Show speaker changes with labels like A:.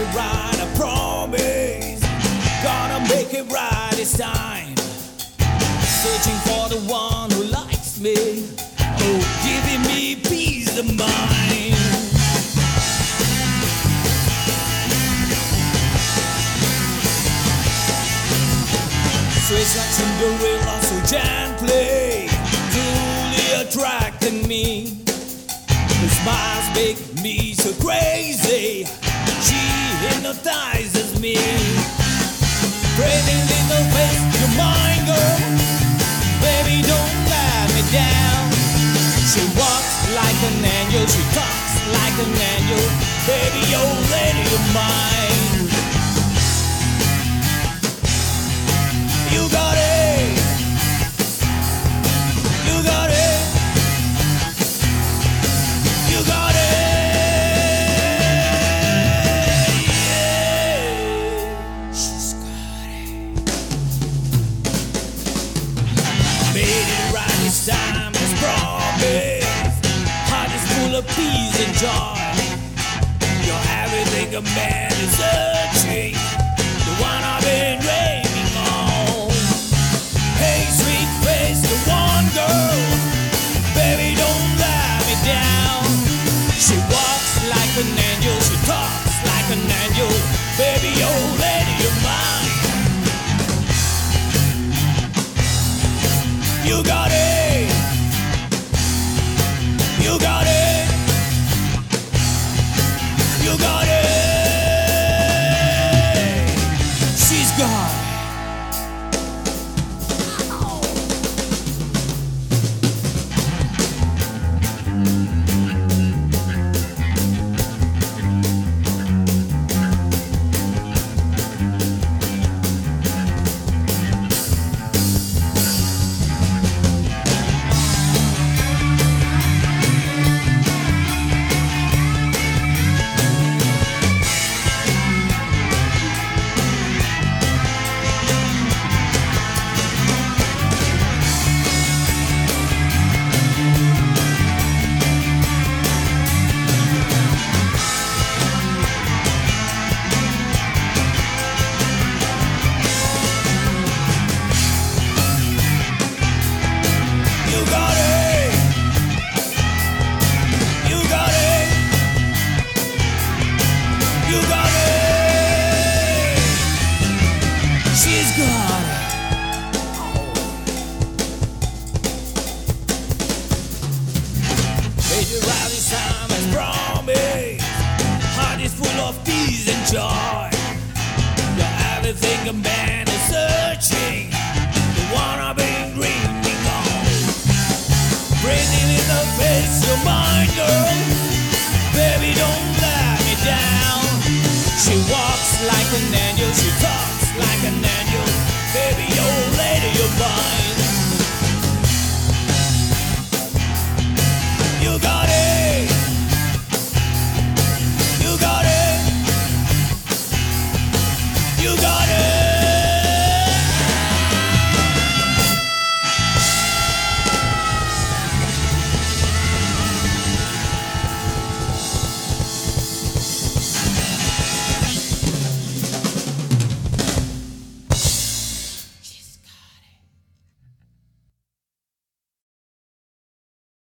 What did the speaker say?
A: it right, I promise. Gonna make it right this time. Searching for the one who likes me, oh, giving me peace of mind. Sweet like Cinderella, so gently, truly attracting me. Her smiles make me so crazy. She hypnotizes me. Pretty little face, you're mine, girl. Baby, don't let me down. She walks like an angel, she talks like an angel. Baby, you're lady of mine. You got it. You got it. You got it. Yeah. She's got it. Made it right this time, as promised. Heart is full of peace and joy. You're everything a man is searching. The one I've been dreaming on. Hey, sweet face, the one girl. Baby, don't let me down. She walks like an angel, she talks like an angel. Baby, you're lady of mine. You got it. You got it. You got it. She's got it. Joy. You're everything a man is searching. The one I've been dreaming of. Pretty little face, you're mine, girl. Baby, don't let me down. She walks like an angel, she talks like an angel. Baby, you're lady, you're mine. You got it. You got it. You got